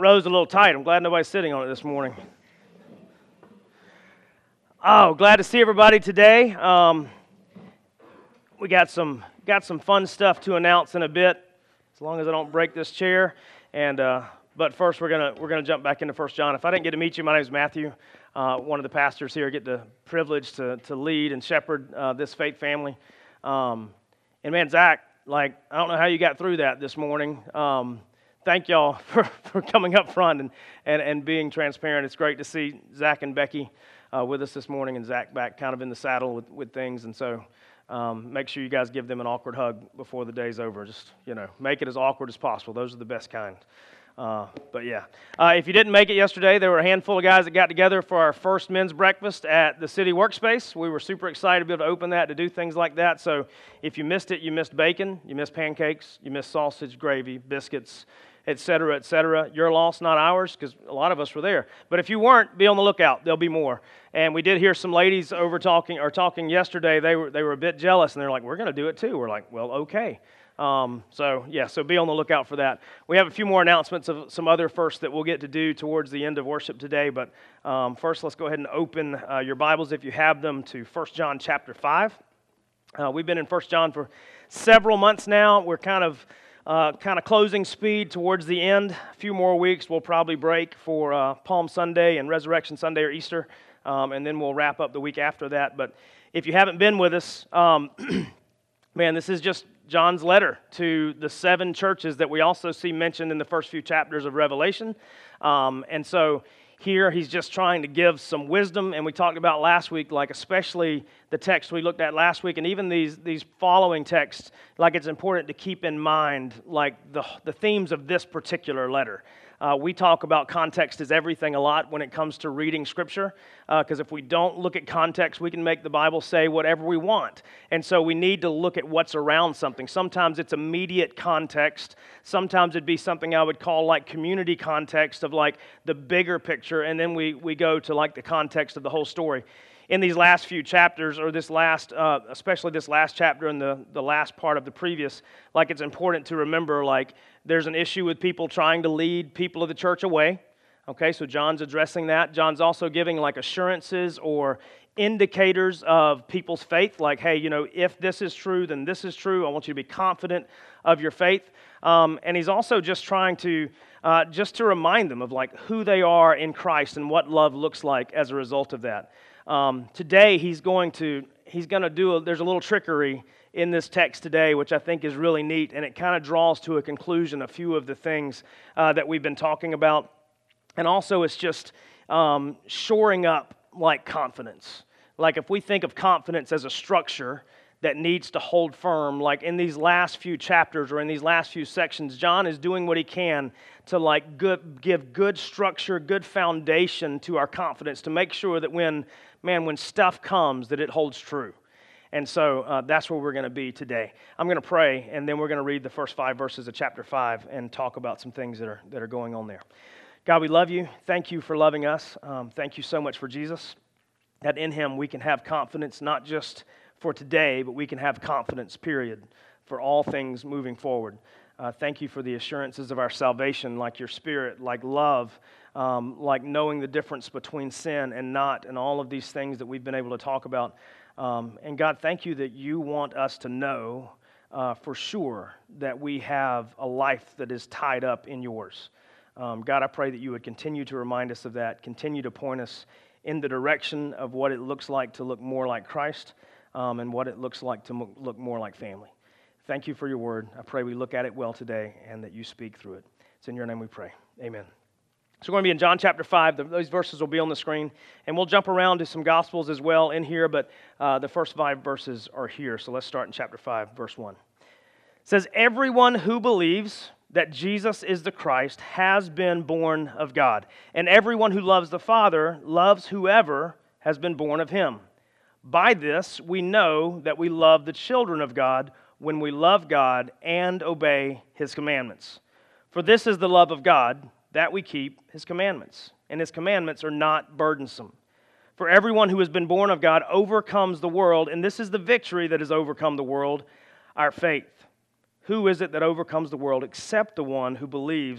row's a little tight. I'm glad nobody's sitting on it this morning. Oh, glad to see everybody today. We got some fun stuff to announce in a bit, as long as I don't break this chair. But first, we're gonna jump back into 1 John. If I didn't get to meet you, my name is Matthew, one of the pastors here. I get the privilege to lead and shepherd this faith family. And man, Zach, I don't know how you got through that this morning. Thank y'all for coming up front and being transparent. It's great to see Zach and Becky with us this morning, and Zach back kind of in the saddle with things. And so make sure you guys give them an awkward hug before the day's over. Just, make it as awkward as possible. Those are the best kind. But yeah, if you didn't make it yesterday, there were a handful of guys that got together for our first men's breakfast at the city workspace. We were super excited to be able to open that, to do things like that. So if you missed it, you missed bacon, you missed pancakes, you missed sausage, gravy, biscuits, et cetera, et cetera. Your loss, not ours, because a lot of us were there. But if you weren't, be on the lookout. There'll be more. And we did hear some ladies talking yesterday. They were a bit jealous, and they're like, "We're going to do it too." We're like, "Well, okay." So be on the lookout for that. We have a few more announcements of some other firsts that we'll get to do towards the end of worship today. But first, let's go ahead and open your Bibles, if you have them, to 1 John chapter 5. We've been in 1 John for several months now. We're kind of closing speed towards the end. A few more weeks, we'll probably break for Palm Sunday and Resurrection Sunday or Easter, and then we'll wrap up the week after that. But if you haven't been with us, man, this is just John's letter to the 7 churches that we also see mentioned in the first few chapters of Revelation. And so here he's just trying to give some wisdom, and we talked about last week, especially the text we looked at last week, and even these following texts, it's important to keep in mind the themes of this particular letter. We talk about context is everything a lot when it comes to reading Scripture, because if we don't look at context, we can make the Bible say whatever we want. And so we need to look at what's around something. Sometimes it's immediate context. Sometimes it'd be something I would call community context of the bigger picture, and then we go to the context of the whole story. In these last few chapters, or especially this last chapter and the last part of the previous, it's important to remember, there's an issue with people trying to lead people of the church away. Okay, so John's addressing that. John's also giving assurances or indicators of people's faith, hey, if this is true, then this is true. I want you to be confident of your faith. And he's also just trying to remind them of who they are in Christ and what love looks like as a result of that. Today he's going to do there's a little trickery in this text today, which I think is really neat, and it kind of draws to a conclusion a few of the things that we've been talking about. And also it's just shoring up confidence. If we think of confidence as a structure that needs to hold firm, in these last few chapters or in these last few sections, John is doing what he can to give good structure, good foundation to our confidence, to make sure that when stuff comes, that it holds true. And so that's where we're going to be today. I'm going to pray, and then we're going to read the first 5 verses of chapter 5 and talk about some things that are going on there. God, we love you. Thank you for loving us. Thank you so much for Jesus, that in him we can have confidence, not just for today, but we can have confidence, period, for all things moving forward. Thank you for the assurances of our salvation, like your Spirit, like love, knowing the difference between sin and not, and all of these things that we've been able to talk about. And God, thank you that you want us to know for sure that we have a life that is tied up in yours. God, I pray that you would continue to remind us of that, continue to point us in the direction of what it looks like to look more like Christ, and what it looks like to look more like family. Thank you for your word. I pray we look at it well today and that you speak through it. It's in your name we pray. Amen. So we're going to be in John chapter 5. Those verses will be on the screen. And we'll jump around to some Gospels as well in here, but the first 5 verses are here. So let's start in chapter 5, verse 1. It says, "Everyone who believes that Jesus is the Christ has been born of God. And everyone who loves the Father loves whoever has been born of him. By this we know that we love the children of God when we love God and obey his commandments. For this is the love of God, that we keep his commandments. And his commandments are not burdensome. For everyone who has been born of God overcomes the world, and this is the victory that has overcome the world, our faith. Who is it that overcomes the world except the one who believes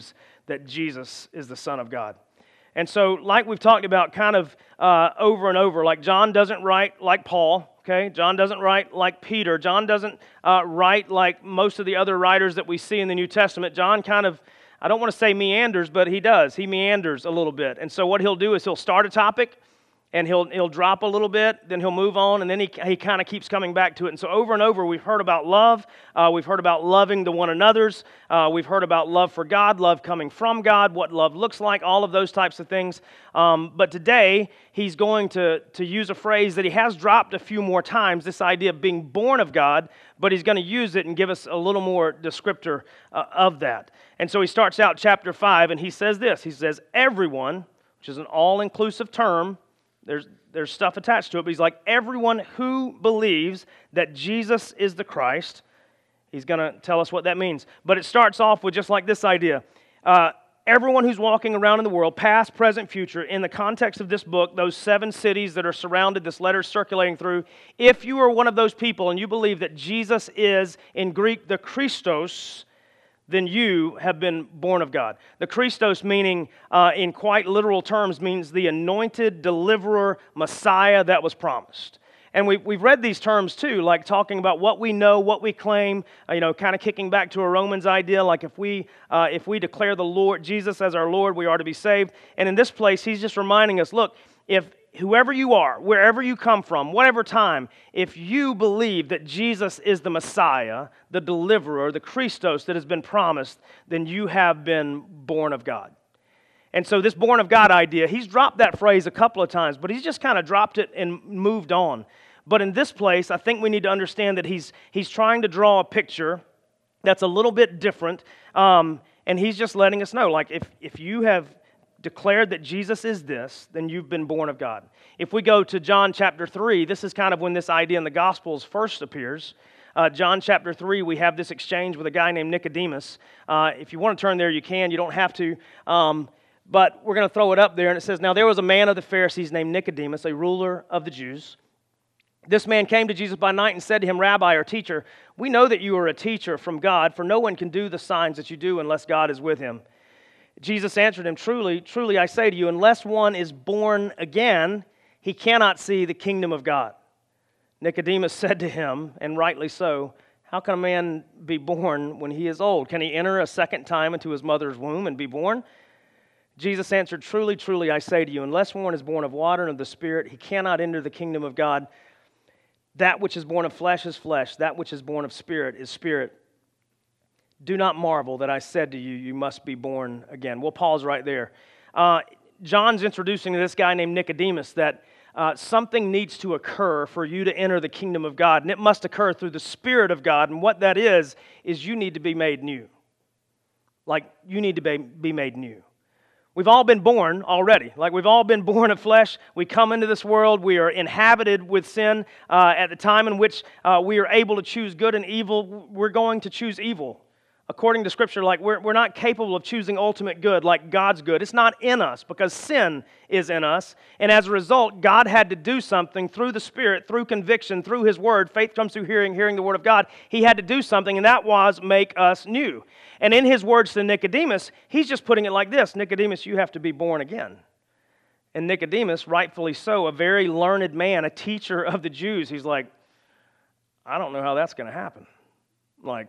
that Jesus is the Son of God. And so, like we've talked about kind of over and over, like John doesn't write like Paul, okay? John doesn't write like Peter. John doesn't write like most of the other writers that we see in the New Testament. John kind of, I don't want to say meanders, but he does. He meanders a little bit. And so what he'll do is he'll start a topic, and he'll drop a little bit, then he'll move on, and then he kind of keeps coming back to it. And so over and over, we've heard about love. We've heard about loving the one another's. We've heard about love for God, love coming from God, what love looks like, all of those types of things. But today, he's going to use a phrase that he has dropped a few more times, this idea of being born of God, but he's going to use it and give us a little more descriptor of that. And so he starts out chapter 5, and he says this. He says, everyone, which is an all-inclusive term, there's stuff attached to it, but he's like, everyone who believes that Jesus is the Christ, he's going to tell us what that means. But it starts off with just like this idea. Everyone who's walking around in the world, past, present, future, in the context of this book, those 7 cities that are surrounded, this letter circulating through, if you are one of those people and you believe that Jesus is, in Greek, the Christos, then you have been born of God. The Christos, meaning in quite literal terms, means the anointed deliverer, Messiah that was promised. And we've read these terms too, like talking about what we know, what we claim, kind of kicking back to a Romans idea, like if we declare the Lord Jesus as our Lord, we are to be saved. And in this place, he's just reminding us, look, if whoever you are, wherever you come from, whatever time, if you believe that Jesus is the Messiah, the deliverer, the Christos that has been promised, then you have been born of God. And so this born of God idea, he's dropped that phrase a couple of times, but he's just kind of dropped it and moved on. But in this place, I think we need to understand that he's trying to draw a picture that's a little bit different, and he's just letting us know, like if you have declared that Jesus is this, then you've been born of God. If we go to John chapter 3, this is kind of when this idea in the Gospels first appears. John chapter 3, we have this exchange with a guy named Nicodemus. If you want to turn there, you can. You don't have to. But we're going to throw it up there, and it says, now there was a man of the Pharisees named Nicodemus, a ruler of the Jews. This man came to Jesus by night and said to him, Rabbi, or teacher, we know that you are a teacher from God, for no one can do the signs that you do unless God is with him. Jesus answered him, truly, truly, I say to you, unless one is born again, he cannot see the kingdom of God. Nicodemus said to him, and rightly so, how can a man be born when he is old? Can he enter a second time into his mother's womb and be born? Jesus answered, truly, truly, I say to you, unless one is born of water and of the Spirit, he cannot enter the kingdom of God. That which is born of flesh is flesh. That which is born of spirit is spirit. Do not marvel that I said to you, you must be born again. We'll pause right there. John's introducing this guy named Nicodemus that something needs to occur for you to enter the kingdom of God, and it must occur through the Spirit of God, and what that is you need to be made new. Like, you need to be made new. We've all been born already. Like, we've all been born of flesh. We come into this world. We are inhabited with sin. At the time in which we are able to choose good and evil, we're going to choose evil. According to Scripture, like we're not capable of choosing ultimate good like God's good. It's not in us because sin is in us. And as a result, God had to do something through the Spirit, through conviction, through His Word. Faith comes through hearing, hearing the Word of God. He had to do something, and that was make us new. And in His words to Nicodemus, He's just putting it like this. Nicodemus, you have to be born again. And Nicodemus, rightfully so, a very learned man, a teacher of the Jews, he's like, I don't know how that's going to happen. Like,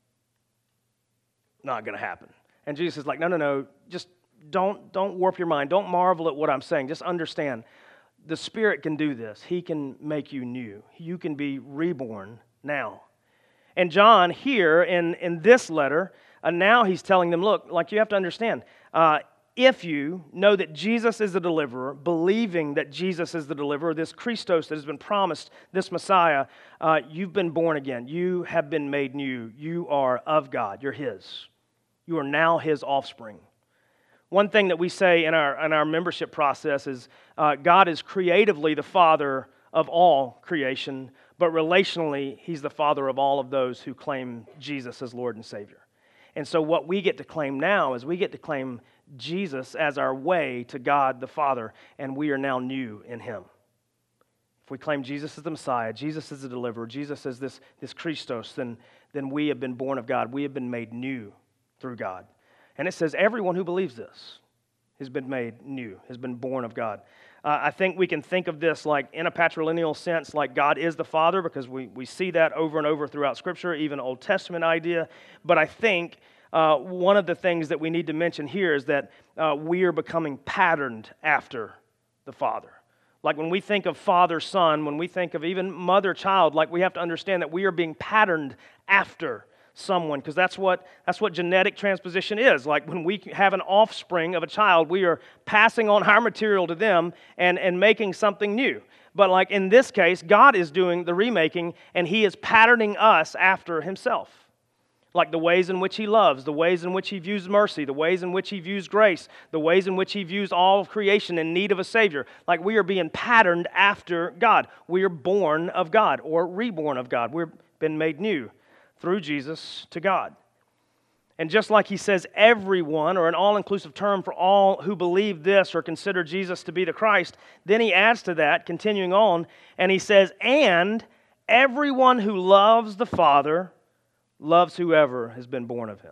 not going to happen. And Jesus is like, no, just don't warp your mind. Don't marvel at what I'm saying. Just understand, the Spirit can do this. He can make you new. You can be reborn now. And John here in this letter, now he's telling them, look, like you have to understand, if you know that Jesus is the deliverer, believing that Jesus is the deliverer, this Christos that has been promised, this Messiah, you've been born again. You have been made new. You are of God. You're His. You are now His offspring. One thing that we say in our membership process is God is creatively the Father of all creation, but relationally, He's the Father of all of those who claim Jesus as Lord and Savior. And so what we get to claim now is we get to claim Jesus as our way to God the Father, and we are now new in Him. If we claim Jesus as the Messiah, Jesus as the deliverer, Jesus as this Christos, then we have been born of God. We have been made new through God. And it says everyone who believes this has been made new, has been born of God. I think we can think of this like in a patrilineal sense, like God is the Father, because we see that over and over throughout Scripture, even Old Testament idea. But I think one of the things that we need to mention here is that we are becoming patterned after the Father. Like when we think of father-son, when we think of even mother-child, like we have to understand that we are being patterned after someone, because that's what genetic transposition is. Like when we have an offspring of a child, we are passing on our material to them and making something new. But like in this case, God is doing the remaking, and He is patterning us after Himself. Like the ways in which He loves, the ways in which He views mercy, the ways in which He views grace, the ways in which He views all of creation in need of a Savior. Like we are being patterned after God. We are born of God or reborn of God. We've been made new through Jesus to God. And just like He says everyone, or an all-inclusive term for all who believe this or consider Jesus to be the Christ, then He adds to that, continuing on, and He says, and everyone who loves the Father loves whoever has been born of Him.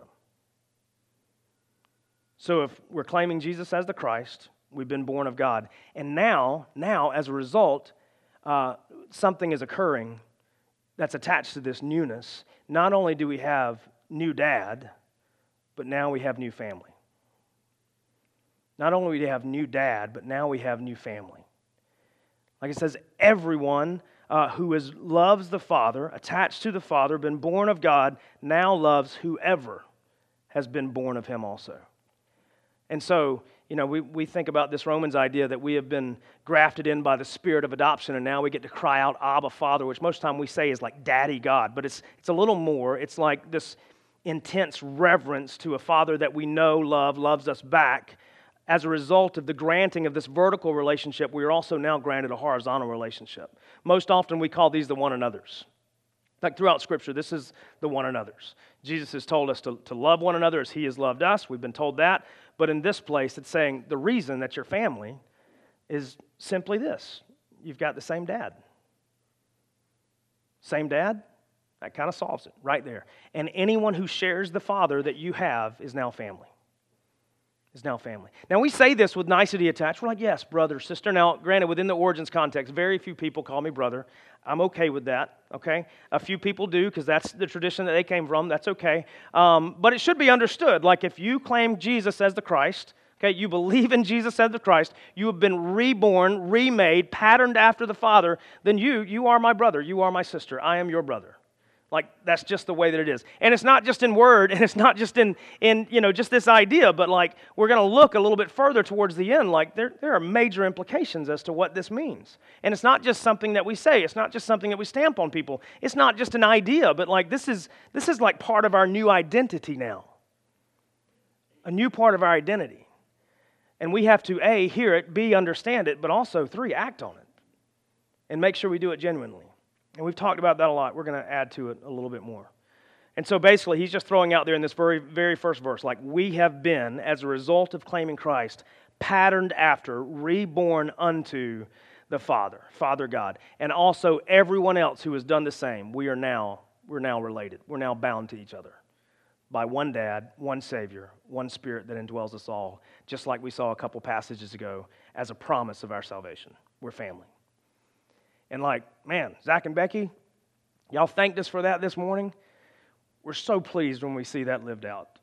So if we're claiming Jesus as the Christ, we've been born of God. And now as a result, something is occurring that's attached to this newness. Not only do we have new dad, but now we have new family. Not only do we have new dad, but now we have new family. Like it says, everyone who loves the Father, attached to the Father, been born of God, now loves whoever has been born of Him also. And so, we think about this Romans idea that we have been grafted in by the Spirit of adoption, and now we get to cry out, Abba, Father, which most of the time we say is like Daddy God, but it's a little more. It's like this intense reverence to a Father that we know loves us back. As a result of the granting of this vertical relationship, we are also now granted a horizontal relationship. Most often we call these the one another's. Like throughout Scripture, this is the one another's. Jesus has told us to love one another as He has loved us. We've been told that. But in this place, it's saying the reason that you're family is simply this. You've got the same dad. Same dad? That kind of solves it right there. And anyone who shares the Father that you have is now family. Is now family. Now we say this with nicety attached. We're like, yes, brother, sister. Now, granted, within the Origins context, very few people call me brother. I'm okay with that, okay? A few people do because that's the tradition that they came from. That's okay. But it should be understood. Like if you claim Jesus as the Christ, okay, you believe in Jesus as the Christ, you have been reborn, remade, patterned after the Father, then you are my brother. You are my sister. I am your brother. Like, that's just the way that it is. And it's not just in word, and it's not just in just this idea, but like, we're going to look a little bit further towards the end. Like, there are major implications as to what this means. And it's not just something that we say. It's not just something that we stamp on people. It's not just an idea, but like, this is like part of our new identity now. A new part of our identity. And we have to, A, hear it, B, understand it, but also, 3, act on it. And make sure we do it genuinely. And we've talked about that a lot. We're going to add to it a little bit more. And so basically, he's just throwing out there in this very, very first verse, like we have been, as a result of claiming Christ, patterned after, reborn unto the Father, Father God. And also everyone else who has done the same, we're now related. We're now bound to each other by one dad, one Savior, one Spirit that indwells us all, just like we saw a couple passages ago as a promise of our salvation. We're family. And like, man, Zach and Becky, y'all thanked us for that this morning. We're so pleased when we see that lived out.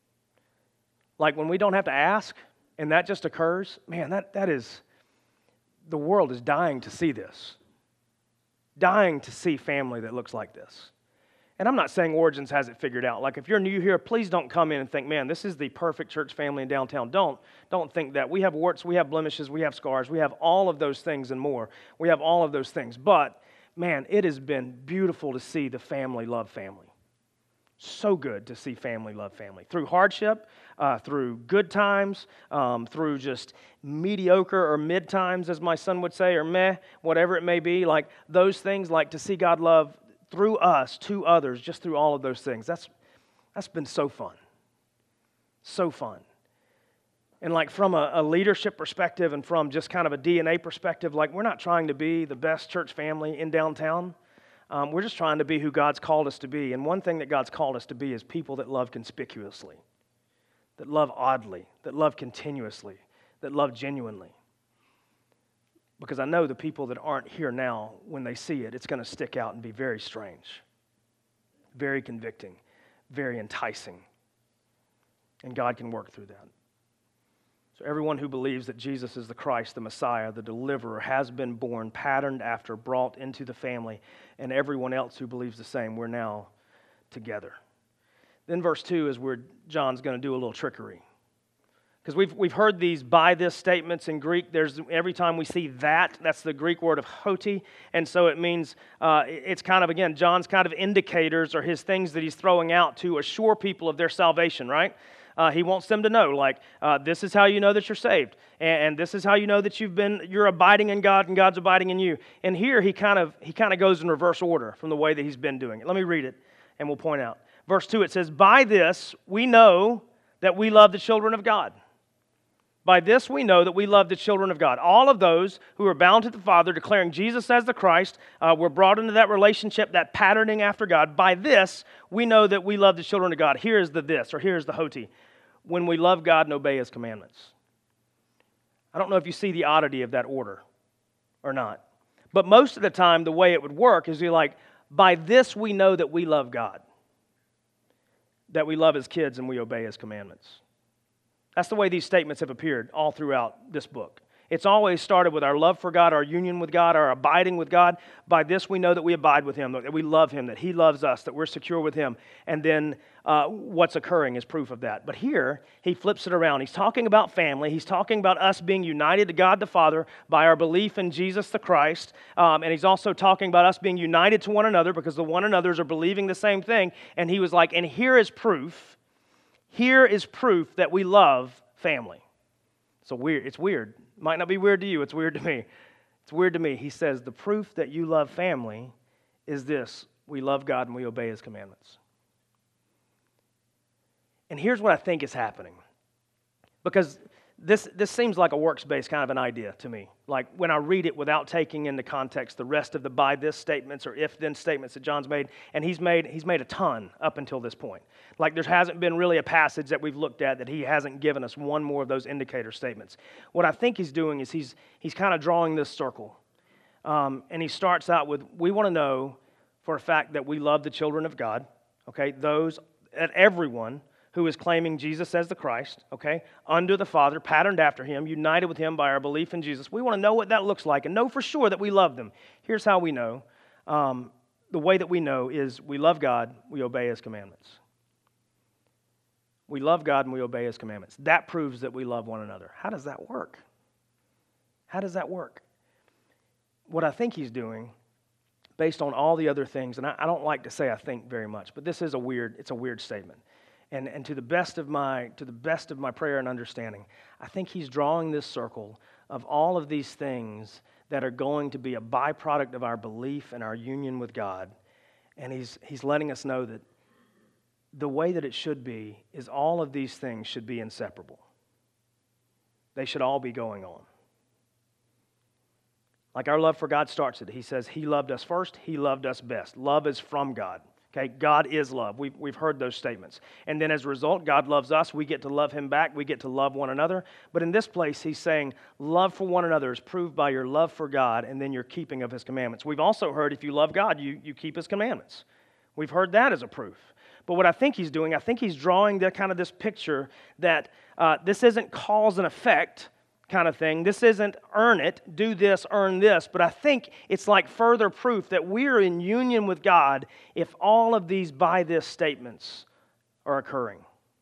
Like when we don't have to ask and that just occurs, man, that is, the world is dying to see this. Dying to see family that looks like this. And I'm not saying Origins has it figured out. Like if you're new here, please don't come in and think, man, this is the perfect church family in downtown. Don't think that. We have warts, we have blemishes, we have scars, we have all of those things and more. We have all of those things. But, man, it has been beautiful to see the family love family. So good to see family love family. Through hardship, through good times, through just mediocre or mid times, as my son would say, or meh, whatever it may be. Like those things, like to see God love through us to others, just through all of those things. That's been so fun. So fun. And like from a leadership perspective and from just kind of a DNA perspective, like we're not trying to be the best church family in downtown. We're just trying to be who God's called us to be. And one thing that God's called us to be is people that love conspicuously. that love oddly, that love continuously, that love genuinely. Because I know the people that aren't here now, when they see it, it's going to stick out and be very strange, very convicting, very enticing. And God can work through that. So everyone who believes that Jesus is the Christ, the Messiah, the deliverer, has been born, patterned after, brought into the family, and everyone else who believes the same, we're now together. Then verse 2 is where John's going to do a little trickery. Because we've heard these by this statements in Greek. Every time we see that's the Greek word of hoti, and so it means it's kind of, again, John's kind of indicators or his things that he's throwing out to assure people of their salvation, right? He wants them to know, like, this is how you know that you're saved, and this is how you know that you're abiding in God and God's abiding in you. And here he kind of goes in reverse order from the way that he's been doing it. Let me read it, and we'll point out. Verse 2, it says, "By this we know that we love the children of God." By this we know that we love the children of God. All of those who are bound to the Father, declaring Jesus as the Christ, were brought into that relationship, that patterning after God. By this we know that we love the children of God. Here's the this, or here's the hoti. When we love God and obey His commandments. I don't know if you see the oddity of that order or not. But most of the time, the way it would work is you're like, by this we know that we love God. That we love His kids and we obey His commandments. That's the way these statements have appeared all throughout this book. It's always started with our love for God, our union with God, our abiding with God. By this we know that we abide with Him, that we love Him, that He loves us, that we're secure with Him. And then what's occurring is proof of that. But here, he flips it around. He's talking about family. He's talking about us being united to God the Father by our belief in Jesus the Christ. And he's also talking about us being united to one another because the one another's are believing the same thing. And he was like, and here is proof. Here is proof that we love family. So weird. It's weird. It might not be weird to you. It's weird to me. It's weird to me. He says, the proof that you love family is this. We love God and we obey His commandments. And here's what I think is happening. Because this seems like a works-based kind of an idea to me. Like when I read it without taking into context the rest of the by this statements or if then statements that John's made, and he's made a ton up until this point. Like there hasn't been really a passage that we've looked at that he hasn't given us one more of those indicator statements. What I think he's doing is he's kind of drawing this circle. And he starts out with, we want to know for a fact that we love the children of God, okay? Everyone who is claiming Jesus as the Christ, okay, under the Father, patterned after Him, united with Him by our belief in Jesus. We want to know what that looks like and know for sure that we love them. Here's how we know. The way that we know is we love God, we obey His commandments. We love God and we obey His commandments. That proves that we love one another. How does that work? How does that work? What I think he's doing, based on all the other things, and I don't like to say I think very much, but this is a weird statement. And to the best of my prayer and understanding, I think he's drawing this circle of all of these things that are going to be a byproduct of our belief and our union with God. And he's letting us know that the way that it should be is all of these things should be inseparable. They should all be going on. Like our love for God starts it. He says He loved us first, He loved us best. Love is from God. Okay, God is love. We've heard those statements. And then as a result, God loves us. We get to love Him back. We get to love one another. But in this place, he's saying love for one another is proved by your love for God and then your keeping of His commandments. We've also heard if you love God, you keep His commandments. We've heard that as a proof. But what I think he's doing, I think he's drawing this picture that this isn't cause and effect kind of thing. This isn't earn it, do this, earn this. But I think it's like further proof that we're in union with God if all of these by this statements are occurring.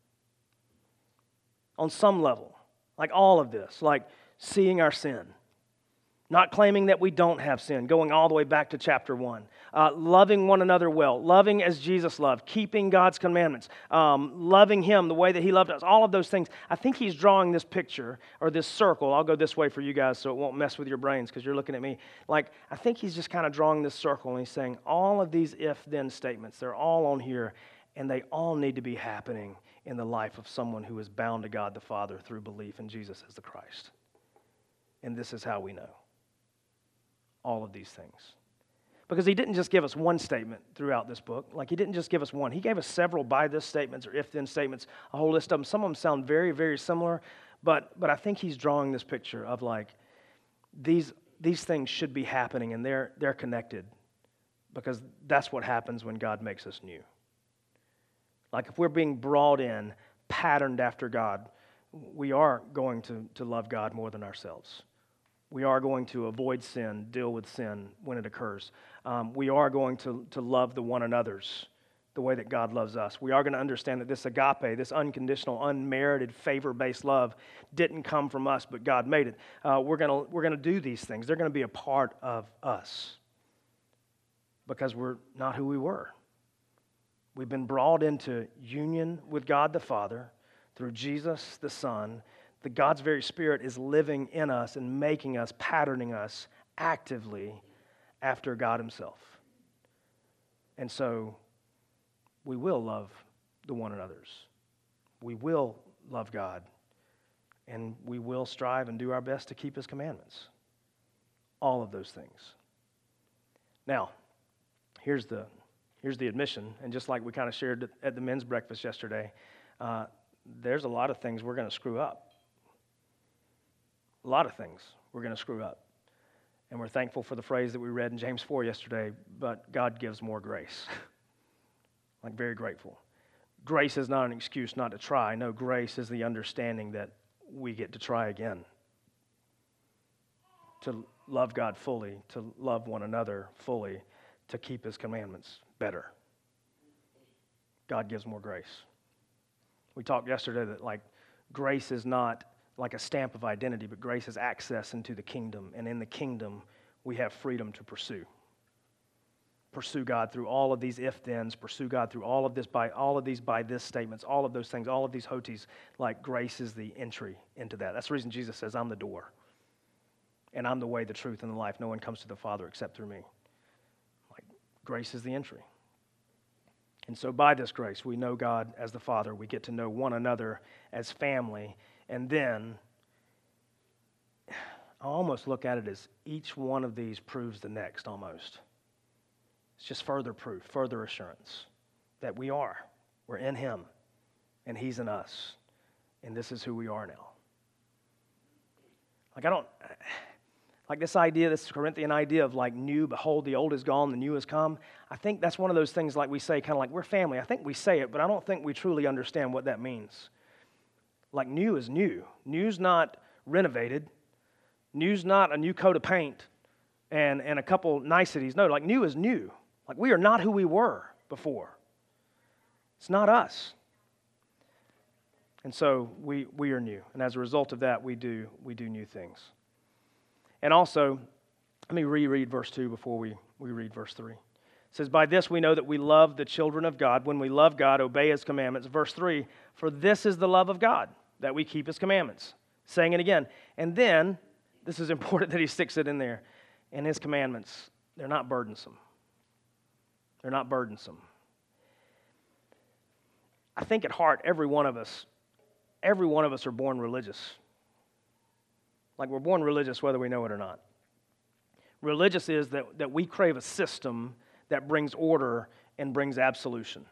On some level. Like all of this. Like seeing our sin. Not claiming that we don't have sin. Going all the way back to chapter 1. Loving one another well. Loving as Jesus loved. Keeping God's commandments. Loving Him the way that He loved us. All of those things. I think he's drawing this picture or this circle. I'll go this way for you guys so it won't mess with your brains because you're looking at me. Like, I think he's just kind of drawing this circle and he's saying all of these if-then statements, they're all on here and they all need to be happening in the life of someone who is bound to God the Father through belief in Jesus as the Christ. And this is how we know all of these things. Because he didn't just give us one statement throughout this book. Like, he didn't just give us one. He gave us several by this statements or if then statements, a whole list of them. Some of them sound very, very similar, but I think he's drawing this picture of like these things should be happening, and they're connected, because that's what happens when God makes us new. Like, if we're being brought in, patterned after God, we are going to love God more than ourselves. We are going to avoid sin, deal with sin when it occurs. We are going to love the one another's the way that God loves us. We are going to understand that this agape, this unconditional, unmerited, favor-based love didn't come from us, but God made it. We're going to do these things. They're going to be a part of us because we're not who we were. We've been brought into union with God the Father through Jesus the Son. God's very Spirit is living in us and making us, patterning us actively after God Himself. And so we will love the one another's. We will love God. And we will strive and do our best to keep His commandments. All of those things. Now, here's the admission. And just like we kind of shared at the men's breakfast yesterday, there's a lot of things we're going to screw up. A lot of things we're going to screw up. And we're thankful for the phrase that we read in James 4 yesterday, but God gives more grace. Like, very grateful. Grace is not an excuse not to try. No, grace is the understanding that we get to try again. To love God fully, to love one another fully, to keep His commandments better. God gives more grace. We talked yesterday that, like, grace is not like a stamp of identity, but grace is access into the kingdom. And in the kingdom, we have freedom to pursue. Pursue God through all of these if-thens, pursue God through all of these by this statements, all of those things, all of these hoties. Like, grace is the entry into that. That's the reason Jesus says, I'm the door. And I'm the way, the truth, and the life. No one comes to the Father except through me. Like, grace is the entry. And so by this grace, we know God as the Father. We get to know one another as family. And then, I almost look at it as each one of these proves the next, almost. It's just further proof, further assurance that we're in Him, and He's in us, and this is who we are now. Like this idea, this Corinthian idea of like new, behold, the old is gone, the new has come. I think that's one of those things like we say, kind of like we're family. I think we say it, but I don't think we truly understand what that means. Like, new is new. New's not renovated. New's not a new coat of paint and a couple niceties. No, like, new is new. Like, we are not who we were before. It's not us. And so we are new. And as a result of that, we do new things. And also, let me reread verse 2 before we read verse 3. It says, by this we know that we love the children of God. When we love God, obey His commandments. Verse 3, for this is the love of God, that we keep His commandments. Saying it again. And then, this is important that he sticks it in there, and His commandments, they're not burdensome. They're not burdensome. I think at heart, every one of us are born religious. Like, we're born religious whether we know it or not. Religious is that we crave a system that brings order and brings absolution.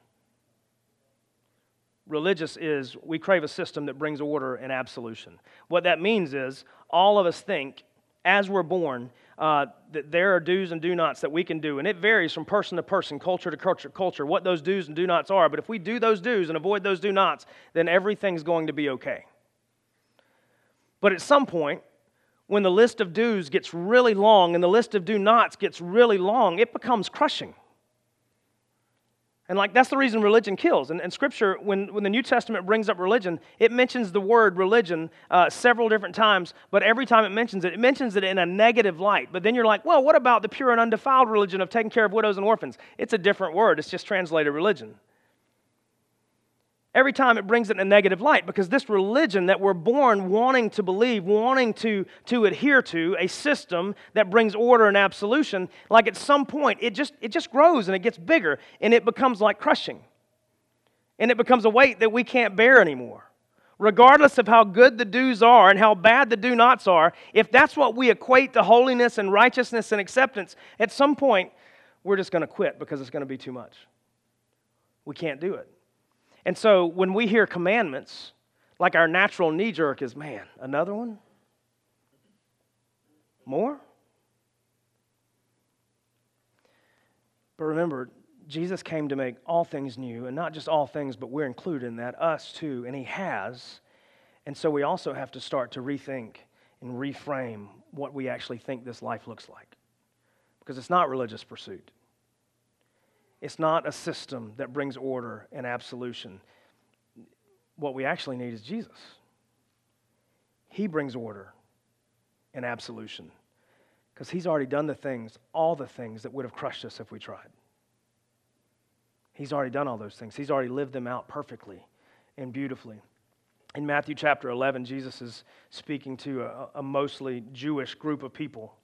Religious is we crave a system that brings order and absolution. What that means is all of us think, as we're born, that there are do's and do nots that we can do. And it varies from person to person, culture to culture, what those do's and do nots are. But if we do those do's and avoid those do nots, then everything's going to be okay. But at some point, when the list of do's gets really long and the list of do nots gets really long, it becomes crushing. And like, that's the reason religion kills. And Scripture, when the New Testament brings up religion, it mentions the word religion several different times, but every time it mentions it in a negative light. But then you're like, well, what about the pure and undefiled religion of taking care of widows and orphans? It's a different word. It's just translated religion. Every time it brings it in a negative light, because this religion that we're born wanting to believe, wanting to adhere to, a system that brings order and absolution, like at some point it just grows and it gets bigger and it becomes like crushing. And it becomes a weight that we can't bear anymore. Regardless of how good the do's are and how bad the do nots are, if that's what we equate to holiness and righteousness and acceptance, at some point we're just going to quit because it's going to be too much. We can't do it. And so when we hear commandments, like our natural knee-jerk is, man, another one? More? But remember, Jesus came to make all things new, and not just all things, but we're included in that, us too, and He has. And so we also have to start to rethink and reframe what we actually think this life looks like. Because it's not religious pursuit. It's not a system that brings order and absolution. What we actually need is Jesus. He brings order and absolution. Because He's already done the things, all the things that would have crushed us if we tried. He's already done all those things. He's already lived them out perfectly and beautifully. In Matthew chapter 11, Jesus is speaking to a mostly Jewish group of people.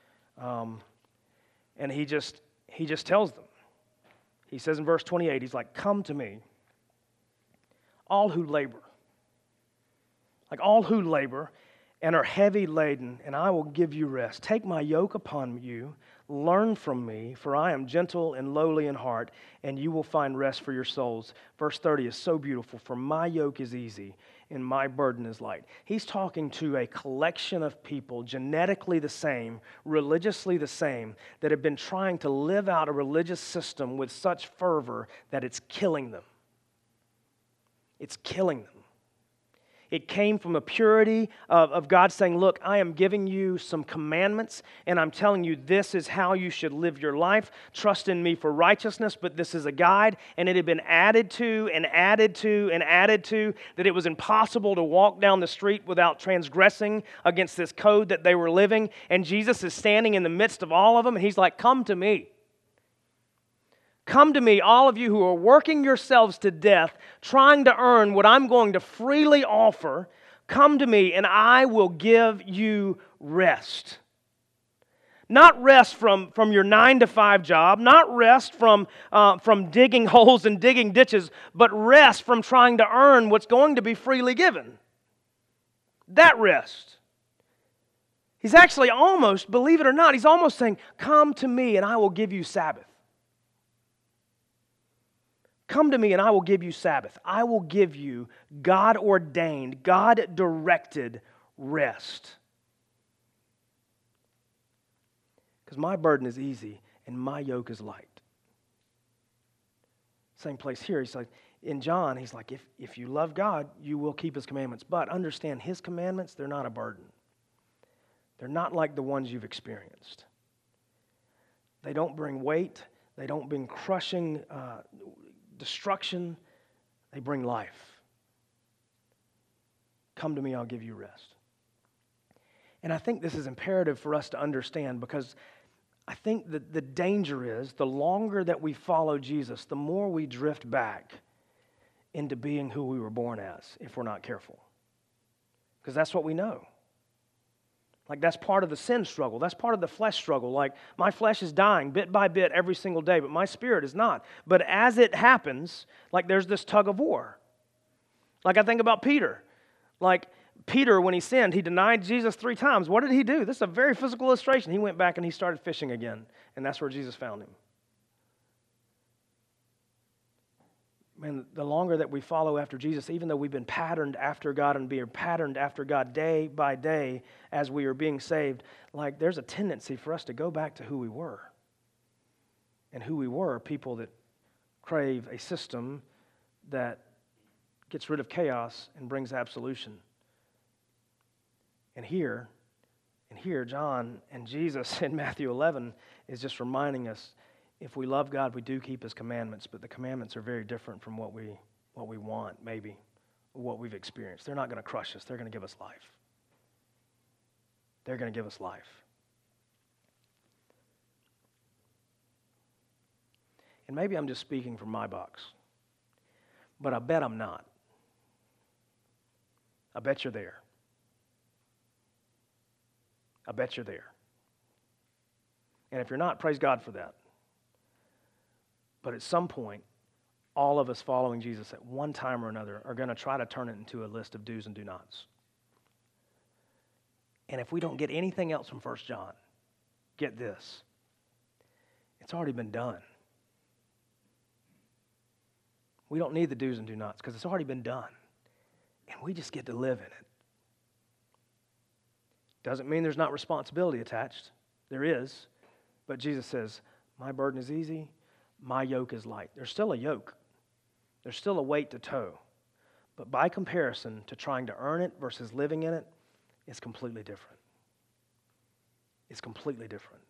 And he just tells them. He says in verse 28, He's like, come to me, all who labor. Like all who labor and are heavy laden, and I will give you rest. Take my yoke upon you, learn from me, for I am gentle and lowly in heart, and you will find rest for your souls. Verse 30 is so beautiful. For my yoke is easy, and my burden is light. He's talking to a collection of people, genetically the same, religiously the same, that have been trying to live out a religious system with such fervor that it's killing them. It's killing them. It came from a purity of God saying, look, I am giving you some commandments, and I'm telling you this is how you should live your life. Trust in me for righteousness, but this is a guide, and it had been added to and added to and added to, that it was impossible to walk down the street without transgressing against this code that they were living. And Jesus is standing in the midst of all of them, and He's like, come to me. Come to me, all of you who are working yourselves to death, trying to earn what I'm going to freely offer. Come to me, and I will give you rest. Not rest from your 9-to-5 job, not rest from digging holes and digging ditches, but rest from trying to earn what's going to be freely given. That rest. He's actually almost, believe it or not, He's almost saying, come to me, and I will give you Sabbath. Come to me and I will give you Sabbath. I will give you God-ordained, God-directed rest. Because my burden is easy and my yoke is light. Same place here. He's like, in John, He's like, if you love God, you will keep His commandments. But understand, His commandments, they're not a burden. They're not like the ones you've experienced. They don't bring weight. They don't bring crushing destruction. They bring life. Come to me, I'll give you rest. And I think this is imperative for us to understand, because I think that the danger is the longer that we follow Jesus, the more we drift back into being who we were born as if we're not careful. Because that's what we know. Like that's part of the sin struggle. That's part of the flesh struggle. Like my flesh is dying bit by bit every single day, but my spirit is not. But as it happens, like there's this tug of war. Like I think about Peter. Like Peter, when he sinned, he denied Jesus 3 times. What did he do? This is a very physical illustration. He went back and he started fishing again. And that's where Jesus found him. Man, the longer that we follow after Jesus, even though we've been patterned after God and being patterned after God day by day as we are being saved, like there's a tendency for us to go back to who we were. And who we were, people that crave a system that gets rid of chaos and brings absolution. And here, John and Jesus in Matthew 11 is just reminding us, if we love God, we do keep His commandments, but the commandments are very different from what we want, maybe, or what we've experienced. They're not going to crush us. They're going to give us life. They're going to give us life. And maybe I'm just speaking from my box, but I bet I'm not. I bet you're there. I bet you're there. And if you're not, praise God for that. But at some point, all of us following Jesus at one time or another are going to try to turn it into a list of do's and do nots. And if we don't get anything else from 1 John, get this. It's already been done. We don't need the do's and do nots because it's already been done. And we just get to live in it. Doesn't mean there's not responsibility attached. There is. But Jesus says, my burden is easy, my yoke is light. There's still a yoke. There's still a weight to tow. But by comparison to trying to earn it versus living in it, it's completely different. It's completely different.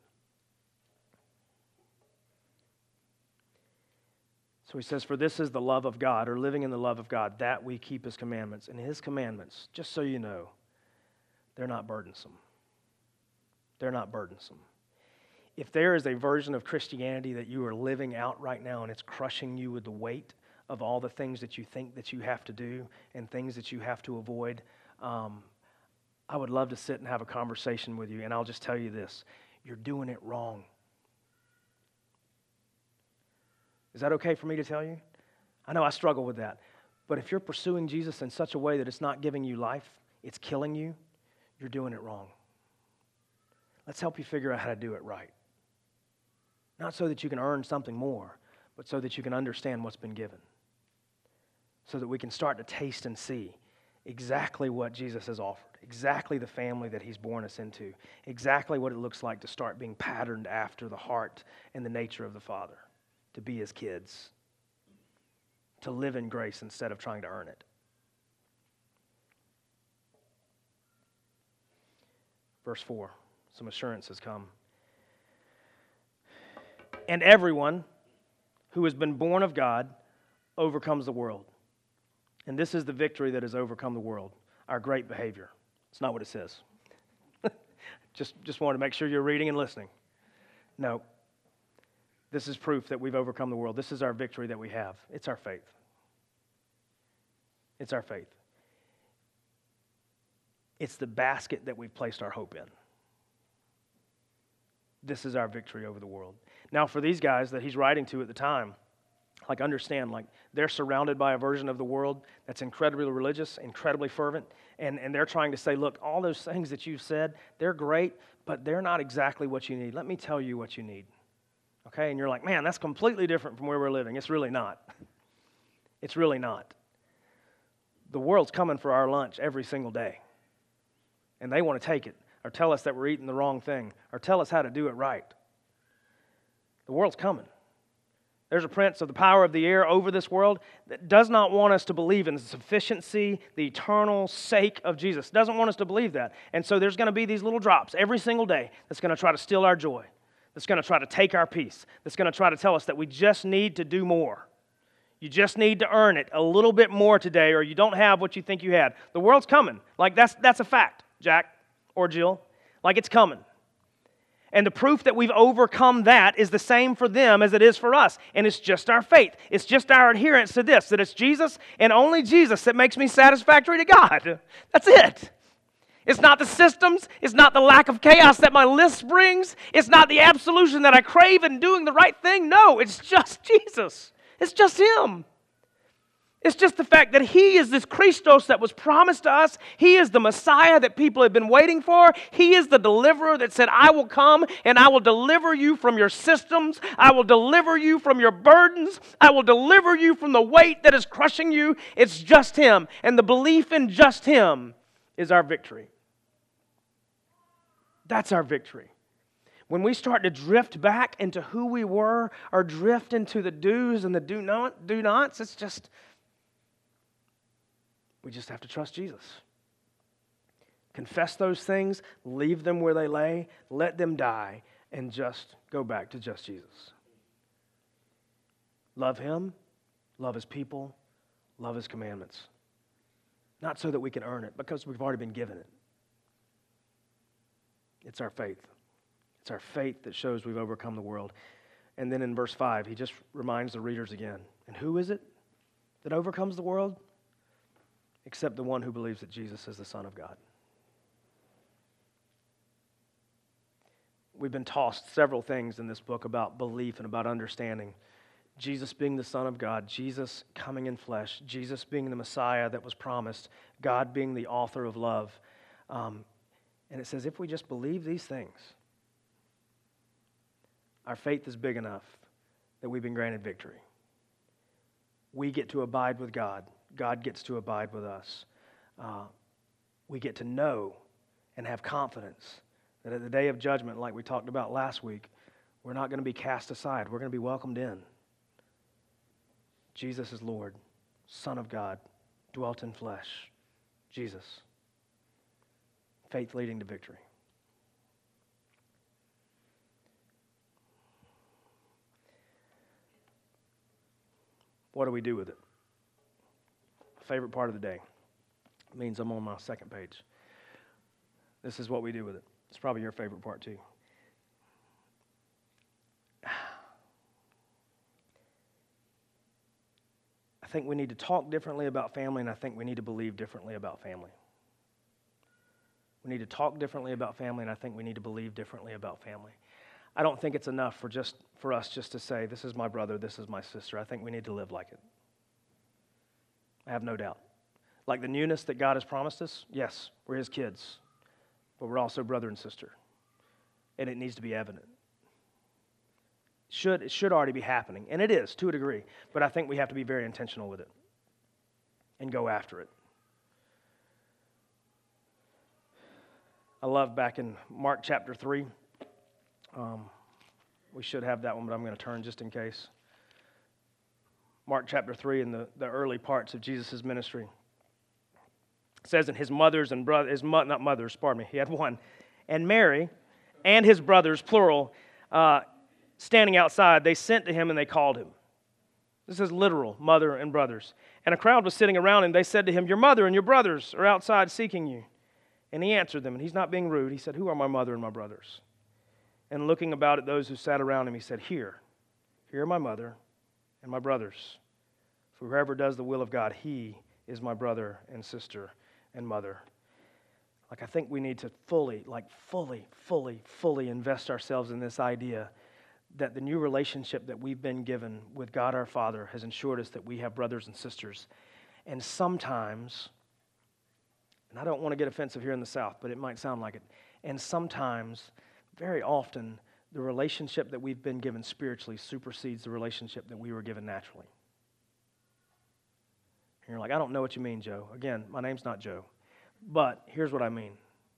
So he says, for this is the love of God, or living in the love of God, that we keep his commandments. And his commandments, just so you know, they're not burdensome. They're not burdensome. If there is a version of Christianity that you are living out right now and it's crushing you with the weight of all the things that you think that you have to do and things that you have to avoid, I would love to sit and have a conversation with you, and I'll just tell you this. You're doing it wrong. Is that okay for me to tell you? I know I struggle with that. But if you're pursuing Jesus in such a way that it's not giving you life, it's killing you, you're doing it wrong. Let's help you figure out how to do it right. Not so that you can earn something more, but so that you can understand what's been given. So that we can start to taste and see exactly what Jesus has offered, exactly the family that he's born us into, exactly what it looks like to start being patterned after the heart and the nature of the Father, to be his kids, to live in grace instead of trying to earn it. Verse 4, some assurances come. And everyone who has been born of God overcomes the world. And this is the victory that has overcome the world, our great behavior. It's not what it says. Just wanted to make sure you're reading and listening. No. This is proof that we've overcome the world. This is our victory that we have. It's our faith. It's our faith. It's the basket that we've placed our hope in. This is our victory over the world. Now, for these guys that he's writing to at the time, understand, they're surrounded by a version of the world that's incredibly religious, incredibly fervent, and they're trying to say, look, all those things that you've said, they're great, but they're not exactly what you need. Let me tell you what you need. Okay? And you're like, man, that's completely different from where we're living. It's really not. It's really not. The world's coming for our lunch every single day, and they want to take it, or tell us that we're eating the wrong thing, or tell us how to do it right. The world's coming. There's a prince of the power of the air over this world that does not want us to believe in the sufficiency, the eternal sake of Jesus. Doesn't want us to believe that. And so there's going to be these little drops every single day that's going to try to steal our joy, that's going to try to take our peace, that's going to try to tell us that we just need to do more. You just need to earn it a little bit more today, or you don't have what you think you had. The world's coming. That's a fact, Jack or Jill. It's coming. And the proof that we've overcome that is the same for them as it is for us. And it's just our faith. It's just our adherence to this, that it's Jesus and only Jesus that makes me satisfactory to God. That's it. It's not the systems. It's not the lack of chaos that my list brings. It's not the absolution that I crave in doing the right thing. No, it's just Jesus. It's just Him. It's just the fact that He is this Christos that was promised to us. He is the Messiah that people have been waiting for. He is the deliverer that said, I will come and I will deliver you from your systems. I will deliver you from your burdens. I will deliver you from the weight that is crushing you. It's just Him. And the belief in just Him is our victory. That's our victory. When we start to drift back into who we were or drift into the do's and the do nots, it's just... we just have to trust Jesus. Confess those things, leave them where they lay, let them die, and just go back to just Jesus. Love Him, love His people, love His commandments. Not so that we can earn it, because we've already been given it. It's our faith. It's our faith that shows we've overcome the world. And then in verse 5, he just reminds the readers again. And who is it that overcomes the world? Except the one who believes that Jesus is the Son of God. We've been tossed several things in this book about belief and about understanding. Jesus being the Son of God, Jesus coming in flesh, Jesus being the Messiah that was promised, God being the author of love. And it says if we just believe these things, Our faith is big enough that we've been granted victory. We get to abide with God. God gets to abide with us. We get to know and have confidence that at the day of judgment, like we talked about last week, we're not going to be cast aside. We're going to be welcomed in. Jesus is Lord, Son of God, dwelt in flesh. Jesus. Faith leading to victory. What do we do with it? Favorite part of the day. It means I'm on my second page. This is what we do with it. It's probably your favorite part too. I think we need to talk differently about family, and I think we need to believe differently about family. We need to talk differently about family, and I think we need to believe differently about family. I don't think it's enough for us just to say, this is my brother, this is my sister. I think we need to live like it. I have no doubt. Like the newness that God has promised us, yes, we're His kids, but we're also brother and sister. And it needs to be evident. It should already be happening, and it is to a degree, but I think we have to be very intentional with it and go after it. I love back in Mark chapter 3. We should have that one, but I'm going to turn just in case. Mark chapter 3 in the early parts of Jesus' ministry. It says, and his mothers and brothers, not mothers, pardon me, he had one, and Mary and his brothers, plural, standing outside, they sent to him and they called him. This is literal, mother and brothers. And a crowd was sitting around him. They said to him, your mother and your brothers are outside seeking you. And he answered them, and he's not being rude. He said, who are my mother and my brothers? And looking about at those who sat around him, he said, here are my mother and my brothers. For whoever does the will of God, he is my brother and sister and mother. Like, I think we need to fully invest ourselves in this idea that the new relationship that we've been given with God our Father has ensured us that we have brothers and sisters. And sometimes, and I don't want to get offensive here in the South, but it might sound like it, and sometimes, very often, the relationship that we've been given spiritually supersedes the relationship that we were given naturally. And you're like, I don't know what you mean, Joe. Again, my name's not Joe. But here's what I mean.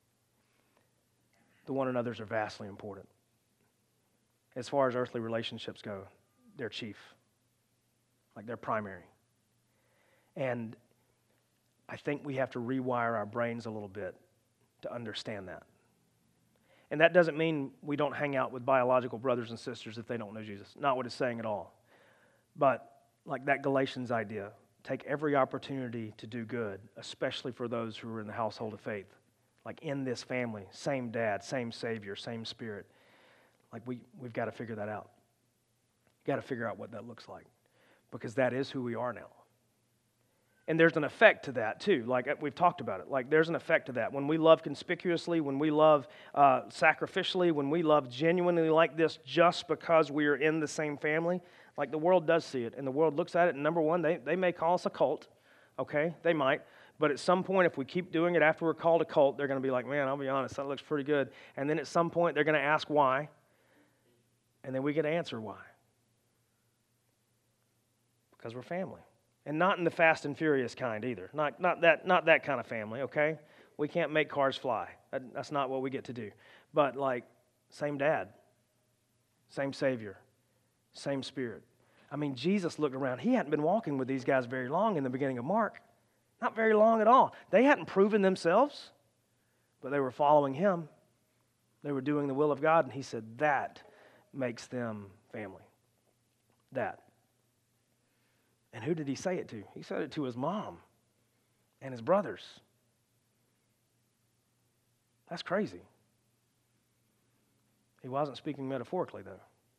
The one another's are vastly important. As far as earthly relationships go, they're chief. Like, they're primary. And I think we have to rewire our brains a little bit to understand that. And that doesn't mean we don't hang out with biological brothers and sisters if they don't know Jesus. Not what it's saying at all. But like that Galatians idea, take every opportunity to do good, especially for those who are in the household of faith. Like in this family, same dad, same Savior, same Spirit. Like we've got to figure that out. Got to figure out what that looks like. Because that is who we are now. And there's an effect to that too, like we've talked about it. Like there's an effect to that. When we love conspicuously, when we love sacrificially, when we love genuinely like this just because we are in the same family, like the world does see it. And the world looks at it, and number one, they may call us a cult. Okay, they might. But at some point, if we keep doing it after we're called a cult, they're going to be like, man, I'll be honest, that looks pretty good. And then at some point, they're going to ask why. And then we get to answer why. Because we're family. And not in the fast and furious kind either. Not that kind of family, okay? We can't make cars fly. That's not what we get to do. But like, same dad, same Savior, same Spirit. I mean, Jesus looked around. He hadn't been walking with these guys very long in the beginning of Mark. Not very long at all. They hadn't proven themselves, but they were following Him. They were doing the will of God, and He said that makes them family. That. And who did He say it to? He said it to His mom and His brothers. That's crazy. He wasn't speaking metaphorically, though.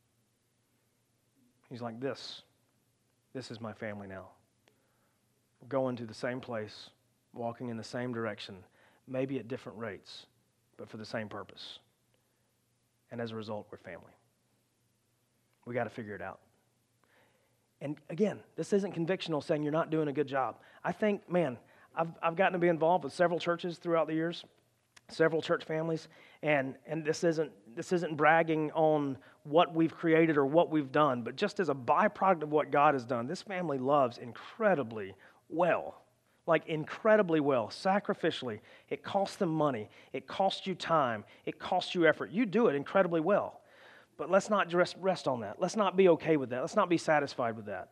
He's like, this is my family now. We're going to the same place, walking in the same direction, maybe at different rates, but for the same purpose. And as a result, we're family. We got to figure it out. And again, this isn't convictional saying you're not doing a good job. I think, man, I've gotten to be involved with several churches throughout the years, several church families, and this isn't bragging on what we've created or what we've done, but just as a byproduct of what God has done, this family loves incredibly well. Like incredibly well, sacrificially. It costs them money. It costs you time. It costs you effort. You do it incredibly well. But let's not just rest on that. Let's not be okay with that. Let's not be satisfied with that.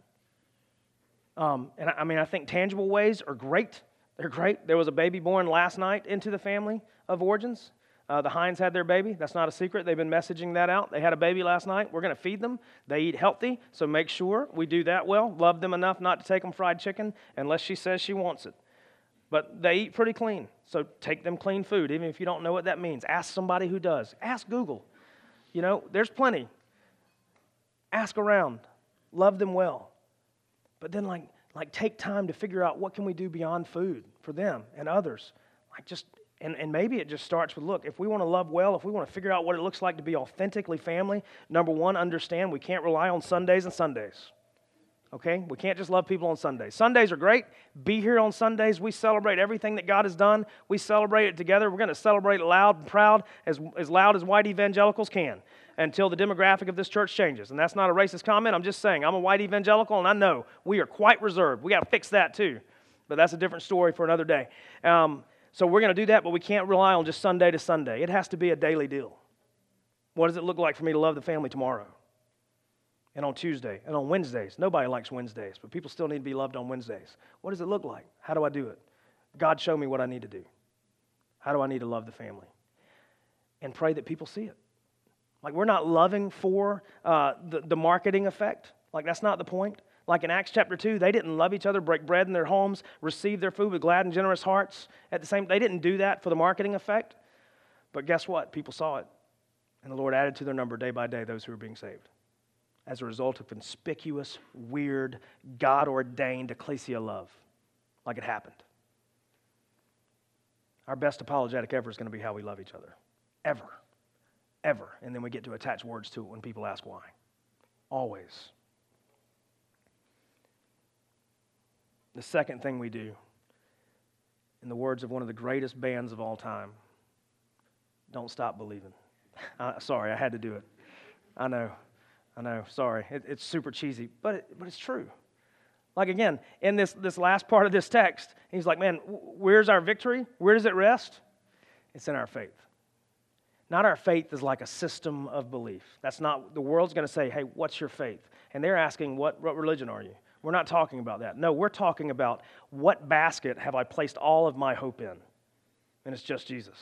I think tangible ways are great. They're great. There was a baby born last night into the family of origins. The Hines had their baby. That's not a secret. They've been messaging that out. They had a baby last night. We're going to feed them. They eat healthy, so make sure we do that well. Love them enough not to take them fried chicken unless she says she wants it. But they eat pretty clean, so take them clean food, even if you don't know what that means. Ask somebody who does. Ask Google. There's plenty. Ask around. Love them well. But then, take time to figure out what can we do beyond food for them and others. And maybe it just starts with, look, if we want to love well, if we want to figure out what it looks like to be authentically family, number one, understand we can't rely on Sundays and Sundays. Okay? We can't just love people on Sundays. Sundays are great. Be here on Sundays. We celebrate everything that God has done. We celebrate it together. We're going to celebrate it loud and proud, as loud as white evangelicals can, until the demographic of this church changes. And that's not a racist comment. I'm just saying, I'm a white evangelical, and I know we are quite reserved. We got to fix that too. But that's a different story for another day. So we're going to do that, but we can't rely on just Sunday to Sunday. It has to be a daily deal. What does it look like for me to love the family tomorrow? And on Tuesday, and on Wednesdays. Nobody likes Wednesdays, but people still need to be loved on Wednesdays. What does it look like? How do I do it? God, show me what I need to do. How do I need to love the family? And pray that people see it. We're not loving for the marketing effect. That's not the point. In Acts chapter 2, they didn't love each other, break bread in their homes, receive their food with glad and generous hearts. They didn't do that for the marketing effect. But guess what? People saw it. And the Lord added to their number day by day those who were being saved, as a result of conspicuous, weird, God-ordained ecclesia love, like it happened. Our best apologetic ever is going to be how we love each other. Ever. Ever. And then we get to attach words to it when people ask why. Always. The second thing we do, in the words of one of the greatest bands of all time, don't stop believing. Sorry, I had to do it. I know, sorry. It's super cheesy, but it's true. Again, in this last part of this text, he's like, man, where's our victory? Where does it rest? It's in our faith. Not our faith is like a system of belief. That's not, the world's going to say, hey, what's your faith? And they're asking, what religion are you? We're not talking about that. No, we're talking about what basket have I placed all of my hope in? And it's just Jesus.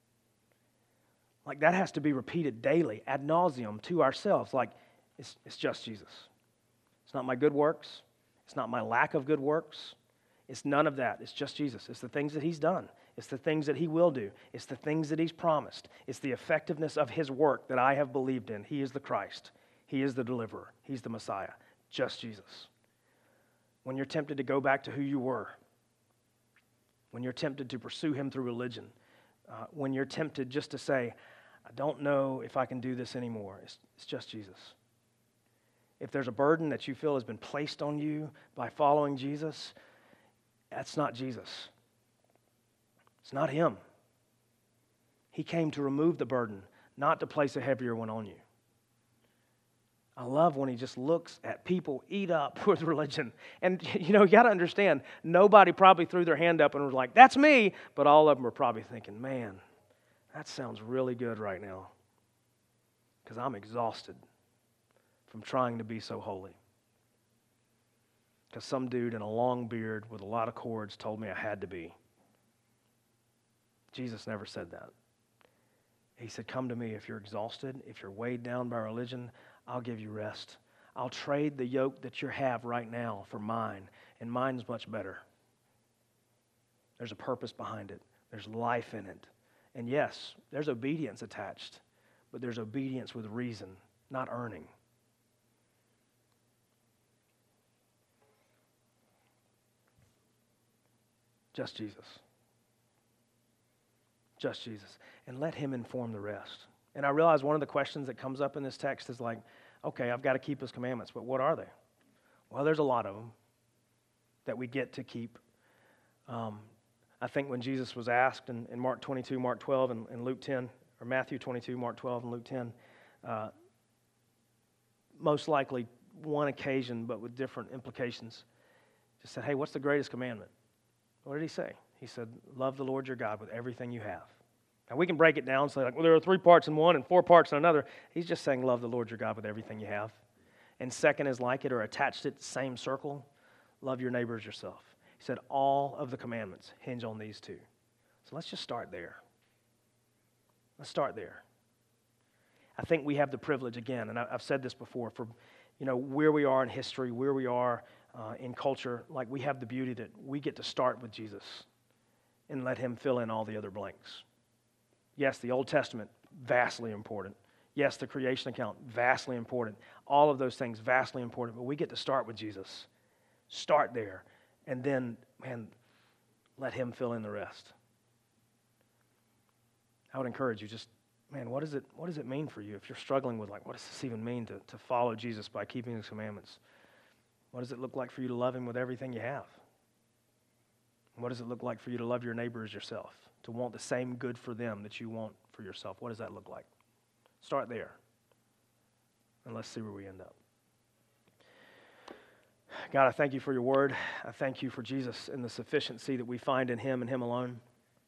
That has to be repeated daily, ad nauseum, to ourselves. It's just Jesus. It's not my good works. It's not my lack of good works. It's none of that. It's just Jesus. It's the things that He's done. It's the things that He will do. It's the things that He's promised. It's the effectiveness of His work that I have believed in. He is the Christ. He is the deliverer. He's the Messiah. Just Jesus. When you're tempted to go back to who you were, when you're tempted to pursue Him through religion, when you're tempted just to say, I don't know if I can do this anymore, it's just Jesus. If there's a burden that you feel has been placed on you by following Jesus, that's not Jesus. It's not Him. He came to remove the burden, not to place a heavier one on you. I love when He just looks at people eat up with religion. And, you got to understand, nobody probably threw their hand up and was like, that's me. But all of them were probably thinking, man, that sounds really good right now. Because I'm exhausted from trying to be so holy. Because some dude in a long beard with a lot of cords told me I had to be. Jesus never said that. He said, come to me if you're exhausted, if you're weighed down by religion, I'll give you rest. I'll trade the yoke that you have right now for mine, and mine's much better. There's a purpose behind it. There's life in it. And yes, there's obedience attached, but there's obedience with reason, not earning. Just Jesus. Just Jesus. And let Him inform the rest. And I realize one of the questions that comes up in this text is okay, I've got to keep His commandments, but what are they? Well, there's a lot of them that we get to keep. I think when Jesus was asked in Mark 22, Mark 12, and Luke 10, or Matthew 22, Mark 12, and Luke 10, most likely one occasion, but with different implications, just said, hey, what's the greatest commandment? What did he say? He said, love the Lord your God with everything you have. Now, we can break it down and say, like, well, there are 3 parts in one and 4 parts in another. He's just saying, love the Lord your God with everything you have. And second is like it or attached it, same circle, love your neighbor as yourself. He said, all of the commandments hinge on these 2. So let's just start there. Let's start there. I think we have the privilege, again, and I've said this before, for where we are in history, where we are in culture, like we have the beauty that we get to start with Jesus and let him fill in all the other blanks. Yes, the Old Testament, vastly important. Yes, the creation account, vastly important. All of those things, vastly important. But we get to start with Jesus. Start there. And then, man, let him fill in the rest. I would encourage you, just, man, what does it mean for you? If you're struggling with, like, what does this even mean to follow Jesus by keeping his commandments? What does it look like for you to love him with everything you have? What does it look like for you to love your neighbor as yourself? To want the same good for them that you want for yourself? What does that look like? Start there. And let's see where we end up. God, I thank you for your word. I thank you for Jesus and the sufficiency that we find in him and him alone.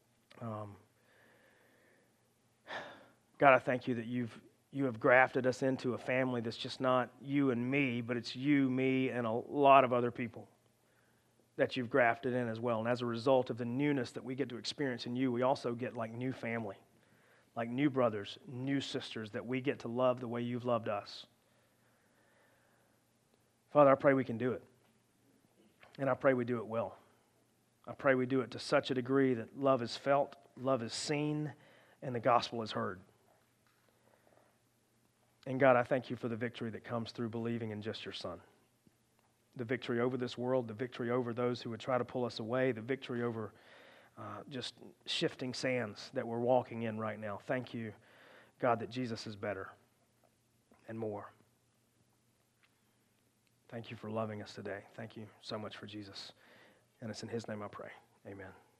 God, I thank you that you have grafted us into a family that's just not you and me, but it's you, me, and a lot of other people that you've grafted in as well. And as a result of the newness that we get to experience in you, we also get like new family, like new brothers, new sisters that we get to love the way you've loved us. Father, I pray we can do it. And I pray we do it well. I pray we do it to such a degree that love is felt, love is seen, and the gospel is heard. And God, I thank you for the victory that comes through believing in just your Son. The victory over this world, the victory over those who would try to pull us away, the victory over just shifting sands that we're walking in right now. Thank you, God, that Jesus is better and more. Thank you for loving us today. Thank you so much for Jesus. And it's in his name I pray. Amen.